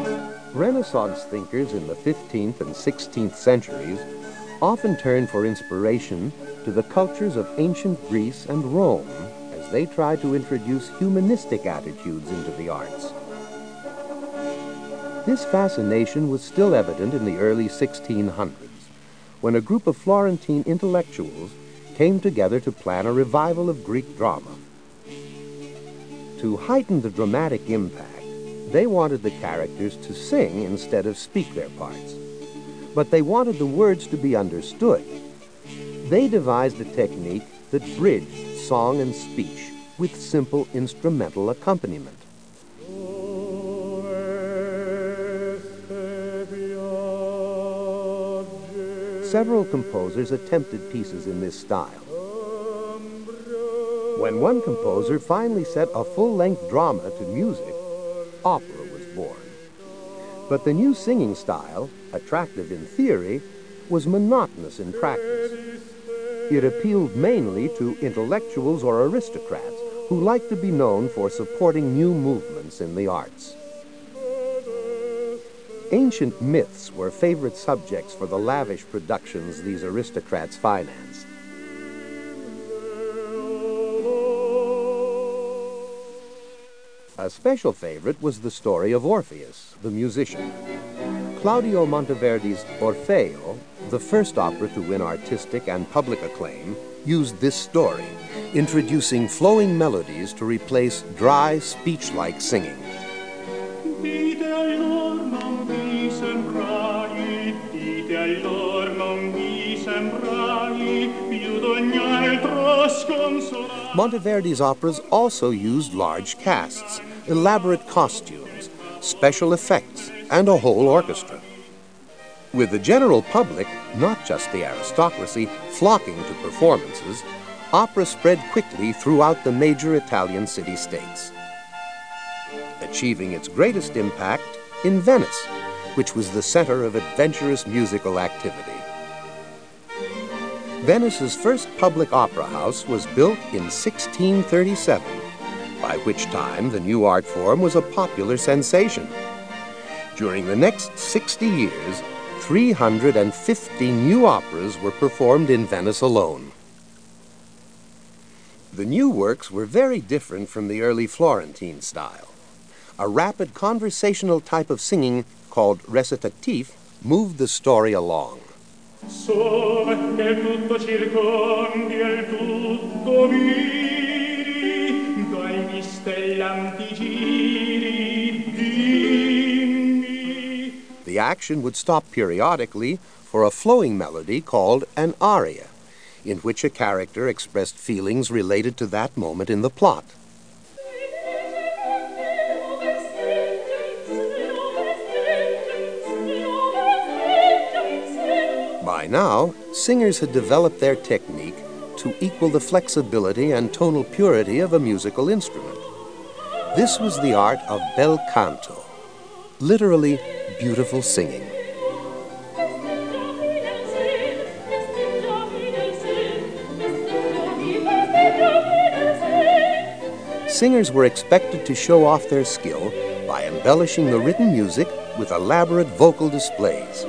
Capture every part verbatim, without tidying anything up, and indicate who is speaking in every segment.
Speaker 1: Renaissance thinkers in the fifteenth and sixteenth centuries often turned for inspiration to the cultures of ancient Greece and Rome as they tried to introduce humanistic attitudes into the arts. This fascination was still evident in the early sixteen hundreds, when a group of Florentine intellectuals came together to plan a revival of Greek drama. To heighten the dramatic impact, they wanted the characters to sing instead of speak their parts. But they wanted the words to be understood. They devised a technique that bridged song and speech with simple instrumental accompaniment. Several composers attempted pieces in this style. When one composer finally set a full-length drama to music, opera was born. But the new singing style, attractive in theory, was monotonous in practice. It appealed mainly to intellectuals or aristocrats who liked to be known for supporting new movements in the arts. Ancient myths were favorite subjects for the lavish productions these aristocrats financed. A special favorite was the story of Orpheus, the musician. Claudio Monteverdi's Orfeo, the first opera to win artistic and public acclaim, used this story, introducing flowing melodies to replace dry, speech-like singing. Monteverdi's operas also used large casts, elaborate costumes, special effects, and a whole orchestra. With the general public, not just the aristocracy, flocking to performances, opera spread quickly throughout the major Italian city-states, achieving its greatest impact in Venice, which was the center of adventurous musical activity. Venice's first public opera house was built in sixteen thirty-seven, by which time the new art form was a popular sensation. During the next sixty years, three hundred fifty new operas were performed in Venice alone. The new works were very different from the early Florentine style. A rapid conversational type of singing called recitative moved the story along. So nel tutto circondi il tutto viri, dai mistellanti giri, dimmi. The action would stop periodically for a flowing melody called an aria, in which a character expressed feelings related to that moment in the plot. By now, singers had developed their technique to equal the flexibility and tonal purity of a musical instrument. This was the art of bel canto, literally beautiful singing. Singers were expected to show off their skill by embellishing the written music with elaborate vocal displays.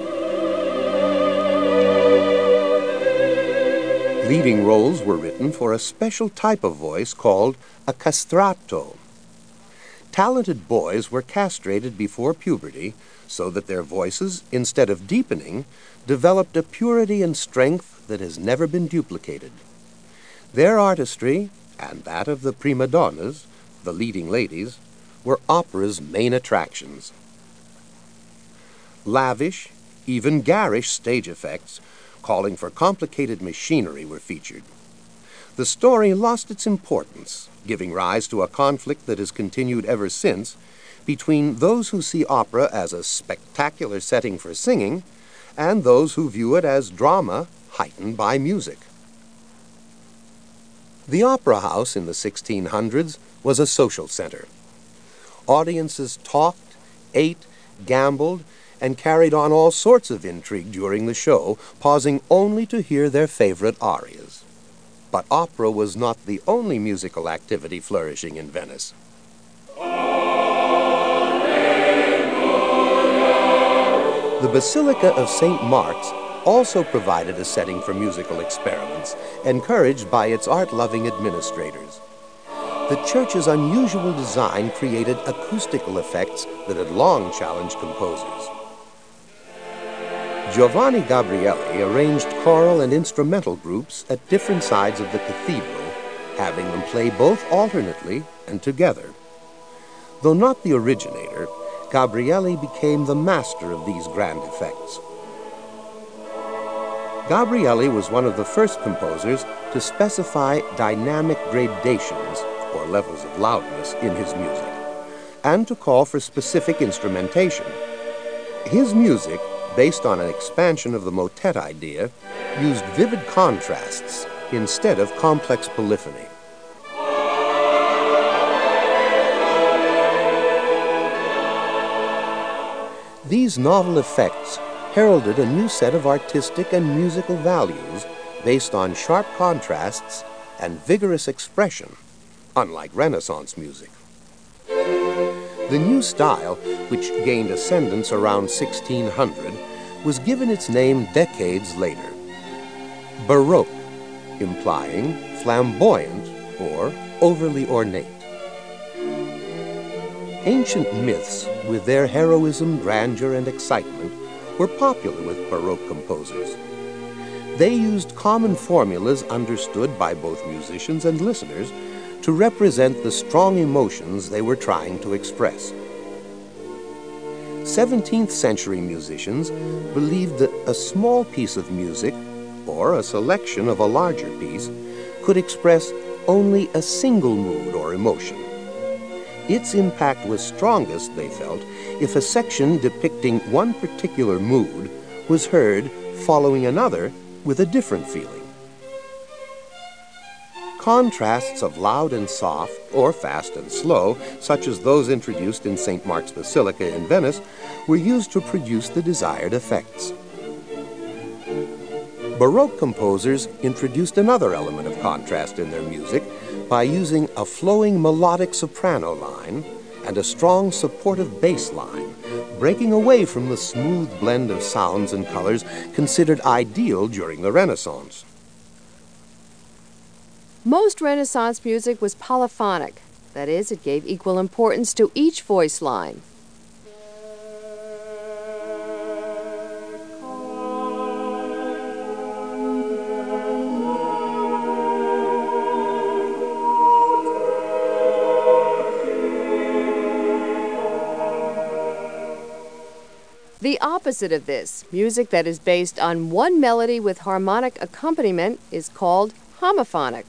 Speaker 1: Leading roles were written for a special type of voice called a castrato. Talented boys were castrated before puberty so that their voices, instead of deepening, developed a purity and strength that has never been duplicated. Their artistry, and that of the prima donnas, the leading ladies, were opera's main attractions. Lavish, even garish stage effects calling for complicated machinery were featured. The story lost its importance, giving rise to a conflict that has continued ever since between those who see opera as a spectacular setting for singing and those who view it as drama heightened by music. The opera house in the sixteen hundreds was a social center. Audiences talked, ate, gambled, and carried on all sorts of intrigue during the show, pausing only to hear their favorite arias. But opera was not the only musical activity flourishing in Venice. Alleluia. Basilica of Saint Mark's also provided a setting for musical experiments, encouraged by its art-loving administrators. The church's unusual design created acoustical effects that had long challenged composers. Giovanni Gabrieli arranged choral and instrumental groups at different sides of the cathedral, having them play both alternately and together. Though not the originator, Gabrieli became the master of these grand effects. Gabrieli was one of the first composers to specify dynamic gradations, or levels of loudness, in his music, and to call for specific instrumentation. His music, based on an expansion of the motet idea, used vivid contrasts instead of complex polyphony. These novel effects heralded a new set of artistic and musical values based on sharp contrasts and vigorous expression, unlike Renaissance music. The new style, which gained ascendance around sixteen hundred, was given its name decades later. Baroque, implying flamboyant or overly ornate. Ancient myths, with their heroism, grandeur, and excitement, were popular with Baroque composers. They used common formulas understood by both musicians and listeners to represent the strong emotions they were trying to express. seventeenth century musicians believed that a small piece of music, or a selection of a larger piece, could express only a single mood or emotion. Its impact was strongest, they felt, if a section depicting one particular mood was heard following another with a different feeling. Contrasts of loud and soft, or fast and slow, such as those introduced in Saint Mark's Basilica in Venice, were used to produce the desired effects. Baroque composers introduced another element of contrast in their music by using a flowing melodic soprano line and a strong supportive bass line, breaking away from the smooth blend of sounds and colors considered ideal during the Renaissance.
Speaker 2: Most Renaissance music was polyphonic. That is, it gave equal importance to each voice line. The opposite of this, music that is based on one melody with harmonic accompaniment, is called homophonic.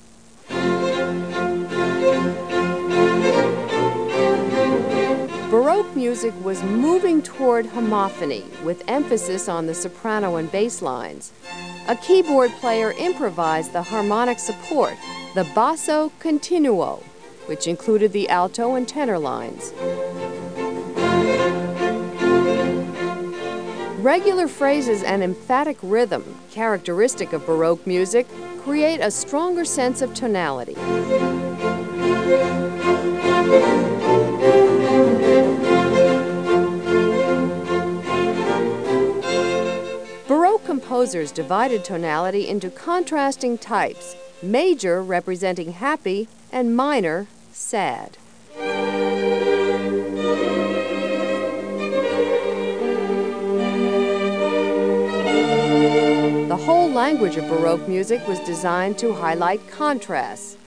Speaker 2: Baroque music was moving toward homophony, with emphasis on the soprano and bass lines. A keyboard player improvised the harmonic support, the basso continuo, which included the alto and tenor lines. Regular phrases and emphatic rhythm, characteristic of Baroque music, create a stronger sense of tonality. Baroque composers divided tonality into contrasting types, major representing happy and minor sad. The whole language of Baroque music was designed to highlight contrasts.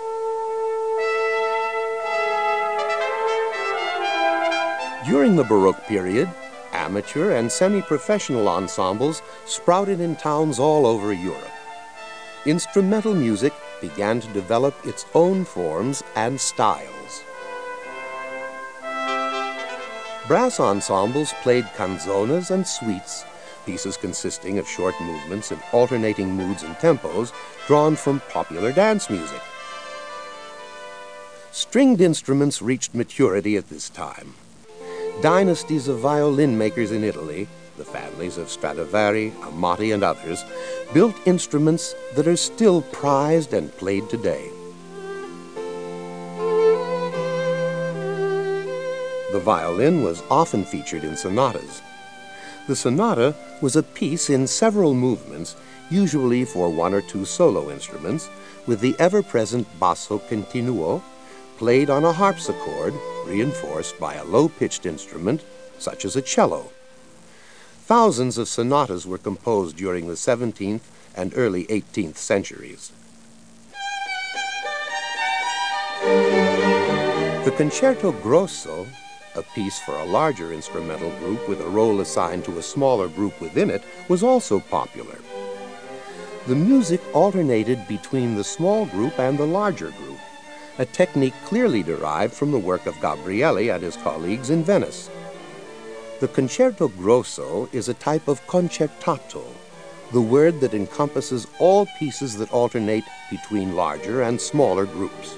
Speaker 1: During the Baroque period, amateur and semi-professional ensembles sprouted in towns all over Europe. Instrumental music began to develop its own forms and styles. Brass ensembles played canzonas and suites, pieces consisting of short movements in alternating moods and tempos drawn from popular dance music. Stringed instruments reached maturity at this time. Dynasties of violin makers in Italy, the families of Stradivari, Amati, and others, built instruments that are still prized and played today. The violin was often featured in sonatas. The sonata was a piece in several movements, usually for one or two solo instruments, with the ever-present basso continuo played on a harpsichord reinforced by a low-pitched instrument such as a cello. Thousands of sonatas were composed during the seventeenth and early eighteenth centuries. The Concerto Grosso, a piece for a larger instrumental group with a role assigned to a smaller group within it, was also popular. The music alternated between the small group and the larger group, a technique clearly derived from the work of Gabrieli and his colleagues in Venice. The Concerto Grosso is a type of concertato, the word that encompasses all pieces that alternate between larger and smaller groups.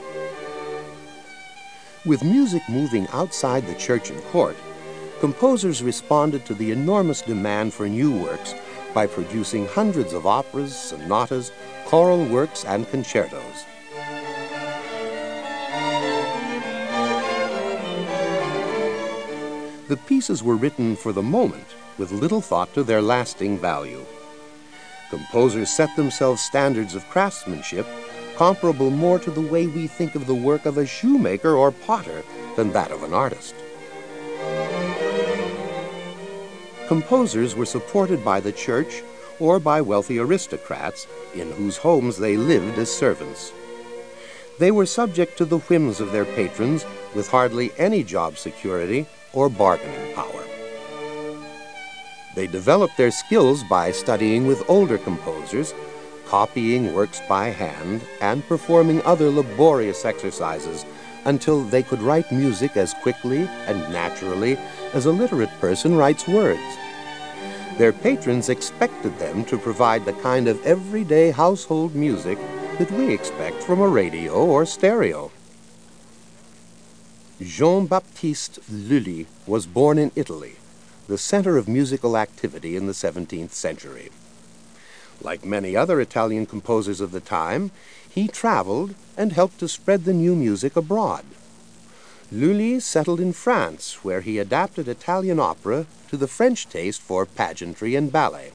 Speaker 1: With music moving outside the church and court, composers responded to the enormous demand for new works by producing hundreds of operas, sonatas, choral works, and concertos. The pieces were written for the moment, with little thought to their lasting value. Composers set themselves standards of craftsmanship comparable more to the way we think of the work of a shoemaker or potter than that of an artist. Composers were supported by the church or by wealthy aristocrats in whose homes they lived as servants. They were subject to the whims of their patrons with hardly any job security or bargaining power. They developed their skills by studying with older composers, copying works by hand, and performing other laborious exercises until they could write music as quickly and naturally as a literate person writes words. Their patrons expected them to provide the kind of everyday household music that we expect from a radio or stereo. Jean-Baptiste Lully was born in Italy, the center of musical activity in the seventeenth century. Like many other Italian composers of the time, he traveled and helped to spread the new music abroad. Lully settled in France, where he adapted Italian opera to the French taste for pageantry and ballet.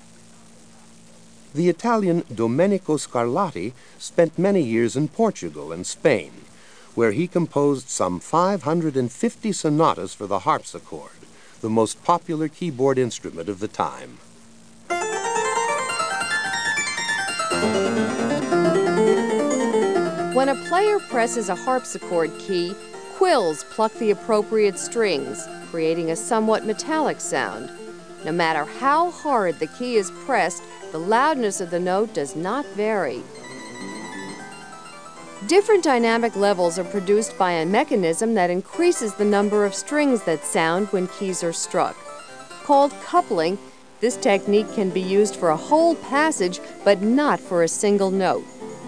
Speaker 1: The Italian Domenico Scarlatti spent many years in Portugal and Spain, where he composed some five hundred fifty sonatas for the harpsichord, the most popular keyboard instrument of the time.
Speaker 2: When a player presses a harpsichord key, quills pluck the appropriate strings, creating a somewhat metallic sound. No matter how hard the key is pressed, the loudness of the note does not vary. Different dynamic levels are produced by a mechanism that increases the number of strings that sound when keys are struck. Called coupling, this technique can be used for a whole passage, but not for a single note.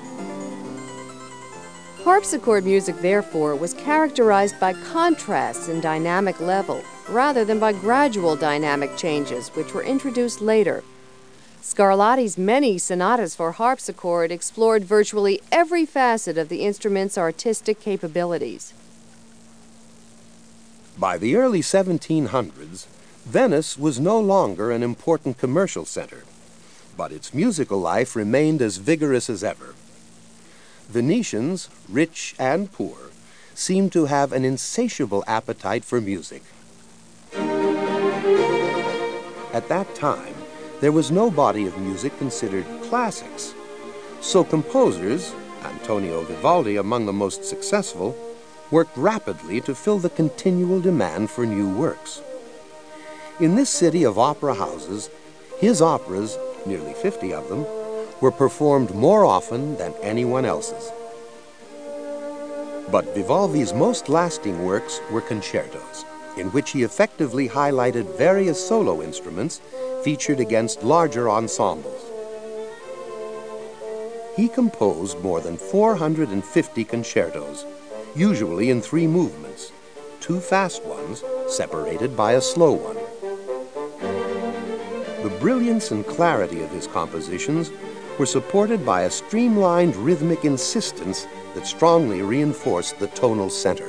Speaker 2: Harpsichord music, therefore, was characterized by contrasts in dynamic level, rather than by gradual dynamic changes, which were introduced later. Scarlatti's many sonatas for harpsichord explored virtually every facet of the instrument's artistic capabilities.
Speaker 1: By the early seventeen hundreds, Venice was no longer an important commercial center, but its musical life remained as vigorous as ever. Venetians, rich and poor, seemed to have an insatiable appetite for music. At that time, there was no body of music considered classics, so composers, Antonio Vivaldi among the most successful, worked rapidly to fill the continual demand for new works. In this city of opera houses, his operas, nearly fifty of them, were performed more often than anyone else's. But Vivaldi's most lasting works were concertos, in which he effectively highlighted various solo instruments featured against larger ensembles. He composed more than four hundred fifty concertos, usually in three movements, two fast ones separated by a slow one. The brilliance and clarity of his compositions were supported by a streamlined rhythmic insistence that strongly reinforced the tonal center.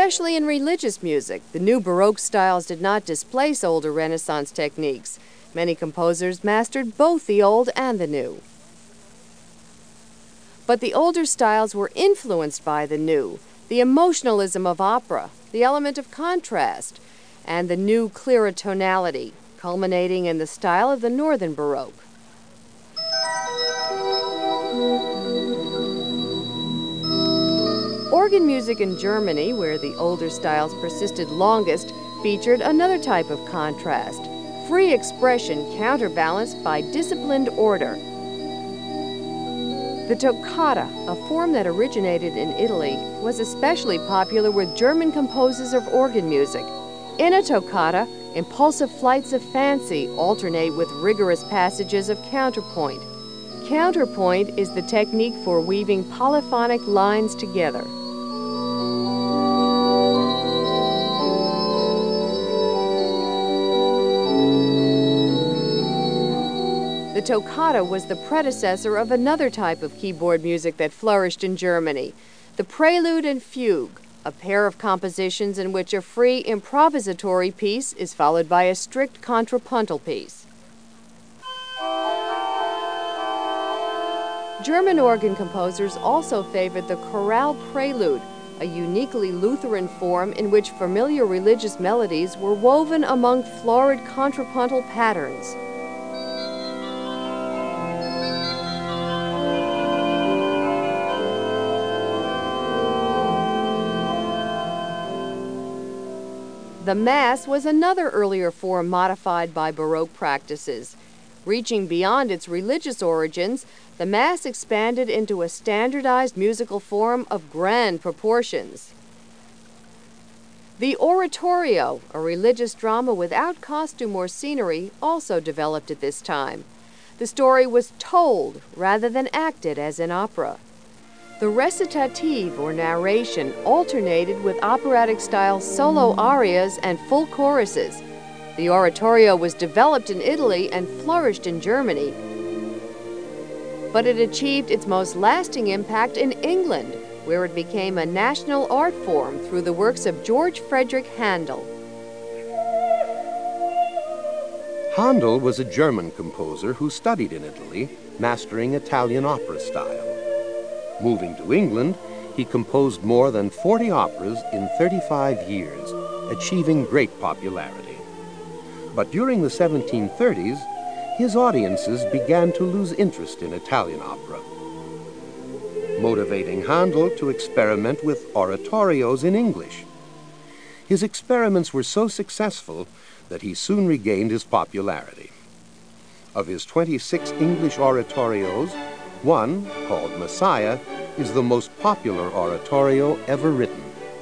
Speaker 2: Especially in religious music, the new Baroque styles did not displace older Renaissance techniques. Many composers mastered both the old and the new. But the older styles were influenced by the new, the emotionalism of opera, the element of contrast, and the new clearer tonality, culminating in the style of the Northern Baroque. Organ music in Germany, where the older styles persisted longest, featured another type of contrast, free expression counterbalanced by disciplined order. The toccata, a form that originated in Italy, was especially popular with German composers of organ music. In a toccata, impulsive flights of fancy alternate with rigorous passages of counterpoint. Counterpoint is the technique for weaving polyphonic lines together. The toccata was the predecessor of another type of keyboard music that flourished in Germany, the prelude and fugue, a pair of compositions in which a free improvisatory piece is followed by a strict contrapuntal piece. German organ composers also favored the chorale prelude, a uniquely Lutheran form in which familiar religious melodies were woven among florid contrapuntal patterns. The Mass was another earlier form modified by Baroque practices. Reaching beyond its religious origins, the Mass expanded into a standardized musical form of grand proportions. The oratorio, a religious drama without costume or scenery, also developed at this time. The story was told rather than acted as in opera. The recitative, or narration, alternated with operatic-style solo arias and full choruses. The oratorio was developed in Italy and flourished in Germany, but it achieved its most lasting impact in England, where it became a national art form through the works of George Frederick Handel.
Speaker 1: Handel was a German composer who studied in Italy, mastering Italian opera style. Moving to England, he composed more than forty operas in thirty-five years, achieving great popularity. But during the seventeen thirties, his audiences began to lose interest in Italian opera, motivating Handel to experiment with oratorios in English. His experiments were so successful that he soon regained his popularity. Of his twenty-six English oratorios, one, called Messiah, is the most popular oratorio ever written.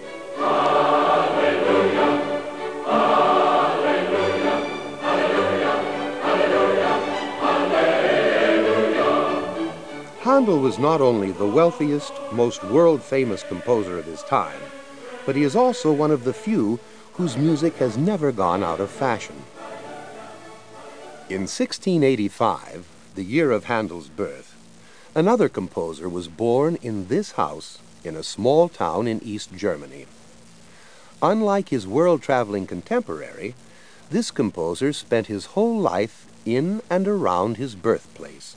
Speaker 1: Handel was not only the wealthiest, most world-famous composer of his time, but he is also one of the few whose music has never gone out of fashion. In sixteen eighty-five, the year of Handel's birth, another composer was born in this house in a small town in East Germany. Unlike his world-traveling contemporary, this composer spent his whole life in and around his birthplace.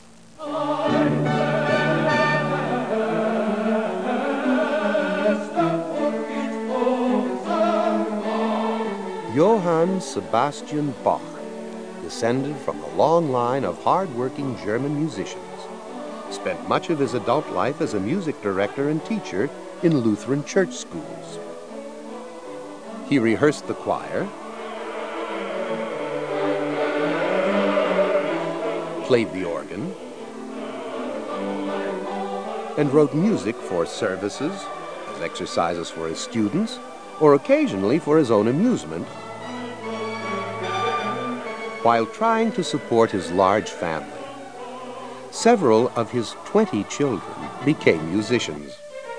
Speaker 1: Johann Sebastian Bach, descended from a long line of hard-working German musicians, spent much of his adult life as a music director and teacher in Lutheran church schools. He rehearsed the choir, played the organ, and wrote music for services, as exercises for his students, or occasionally for his own amusement, while trying to support his large family. Several of his twenty children became musicians.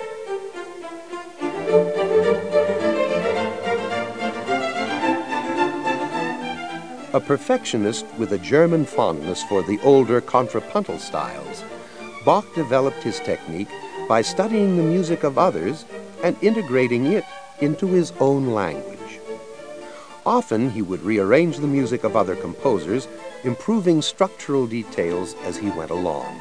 Speaker 1: A perfectionist with a German fondness for the older contrapuntal styles, Bach developed his technique by studying the music of others and integrating it into his own language. Often he would rearrange the music of other composers, improving structural details as he went along.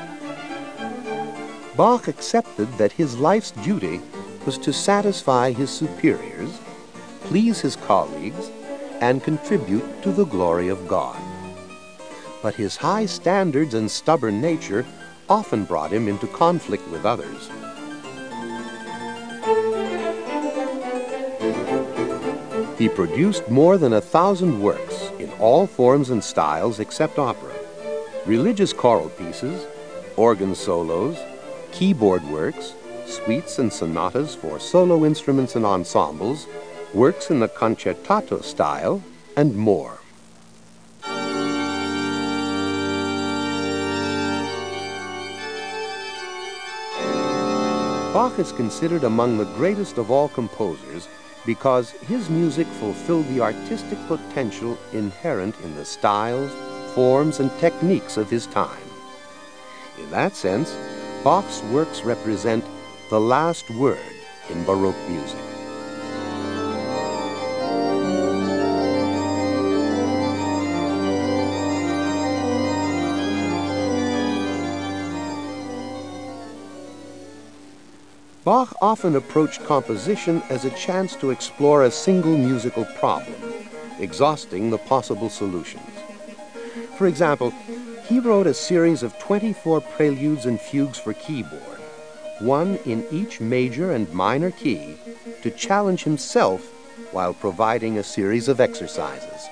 Speaker 1: Bach accepted that his life's duty was to satisfy his superiors, please his colleagues, and contribute to the glory of God. But his high standards and stubborn nature often brought him into conflict with others. He produced more than a thousand works in all forms and styles except opera, religious choral pieces, organ solos, keyboard works, suites and sonatas for solo instruments and ensembles, works in the concertato style, and more. Bach is considered among the greatest of all composers because his music fulfilled the artistic potential inherent in the styles, forms, and techniques of his time. In that sense, Bach's works represent the last word in Baroque music. Bach often approached composition as a chance to explore a single musical problem, exhausting the possible solutions. For example, he wrote a series of twenty-four preludes and fugues for keyboard, one in each major and minor key, to challenge himself while providing a series of exercises.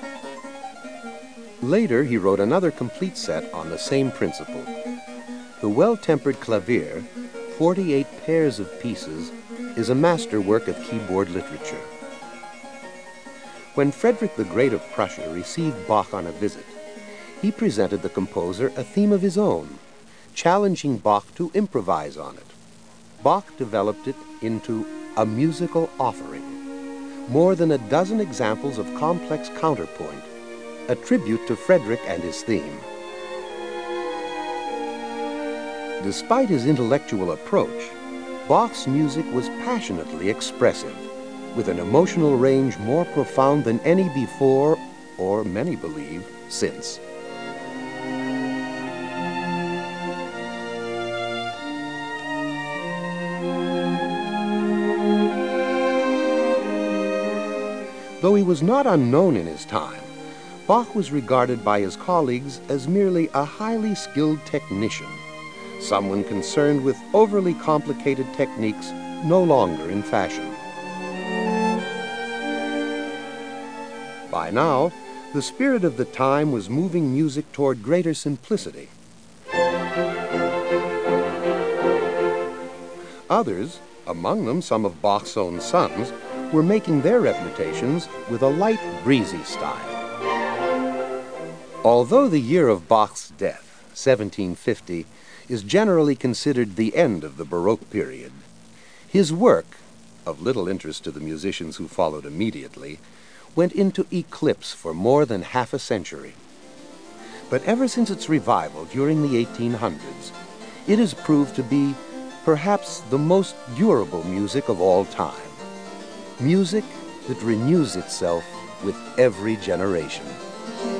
Speaker 1: Later, he wrote another complete set on the same principle. The Well-Tempered Clavier, forty-eight pairs of pieces, is a masterwork of keyboard literature. When Frederick the Great of Prussia received Bach on a visit, he presented the composer a theme of his own, challenging Bach to improvise on it. Bach developed it into a musical offering, more than a dozen examples of complex counterpoint, a tribute to Frederick and his theme. Despite his intellectual approach, Bach's music was passionately expressive, with an emotional range more profound than any before, or many believe, since. Though he was not unknown in his time, Bach was regarded by his colleagues as merely a highly skilled technician, someone concerned with overly complicated techniques no longer in fashion. By now, the spirit of the time was moving music toward greater simplicity. Others, among them some of Bach's own sons, were making their reputations with a light, breezy style. Although the year of Bach's death, seventeen fifty, is generally considered the end of the Baroque period, his work, of little interest to the musicians who followed immediately, went into eclipse for more than half a century. But ever since its revival during the eighteen hundreds, it has proved to be perhaps the most durable music of all time. Music that renews itself with every generation.